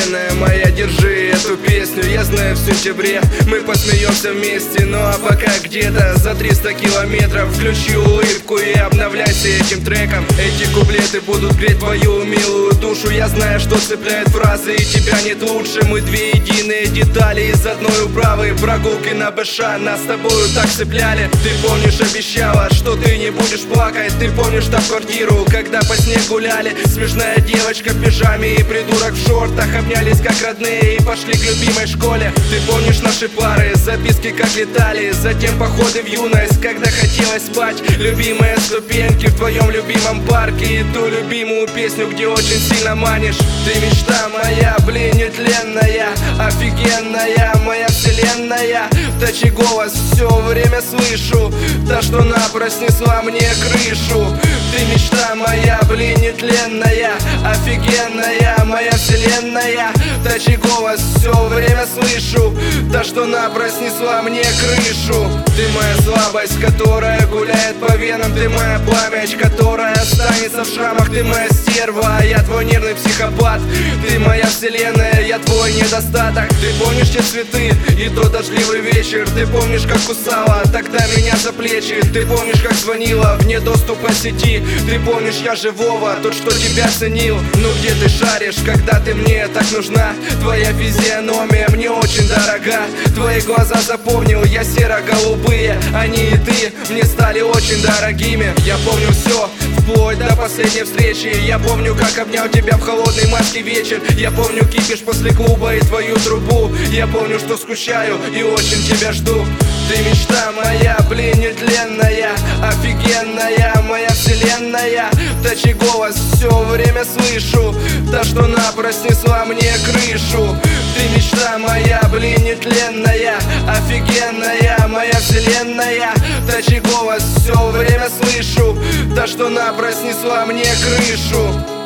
вселенная моя, держи эту песню. Я знаю, в сентябре мы посмеемся вместе, ну а пока где-то за 300 километров включи улыбку и обновляйся этим треком. Эти куплеты будут греть твою милую душу. Я знаю, что цепляет фразы, и тебя нет лучше. Мы две единые детали из одной управы. Прогулки на БШ нас с тобою так цепляли. Ты помнишь, обещала, что ты не будешь плакать. Ты помнишь штаб-квартиру, когда по снегу гуляли. Смешная девочка в пижаме и придурок в шортах обнялись как родные и пошли к любимой школе. Ты помнишь наши пары, записки как летали. Затем походы в юность, когда хотелось спать. Любимые ступеньки в твоем любимом парке. И ту любимую песню, где очень сильно манишь. Ты мечта моя, блин, нетленная, офигенная, моя вселенная. Птачий голос все время слышу, та, что напрочь снесла мне крышу. Ты мечта моя, блин, нетленная, офигенная, моя вселенная. Птачий голос все время слышу, та, что напрочь снесла мне крышу. Ты моя слабость, которая гуляет по венам. Ты моя память, которая останется в шрамах. Ты моя стерва, а я твой нервный психопат. Ты моя вселенная, я твой недостаток. Ты помнишь те цветы и тот дождливый вечер. Ты помнишь, как кусала тогда меня за плечи. Ты помнишь, как звонила вне доступа сети. Ты помнишь, я живого, тот, что тебя ценил. Ну где ты шаришь, когда ты мне так нужна? Твоя физиономия мне очень дорога. Твои глаза запомнил я серо-голубые. Они и ты мне стали очень дорогими. Я помню все, вплоть до последней встречи. Я помню, как обнял тебя в холодный майский вечер. Я помню кипиш после клуба и твою трубу. Я помню, что скучаю и очень тебя жду. Ты мечта моя, блин, нетленная, офигенная, моя вселенная. Птачий голос все время слышу, та, что напрочь снесла мне крышу. Ты мечта моя, блин, нетленная, офигенная, моя вселенная. Птачий голос все время слышу, та, что напрочь снесла мне крышу.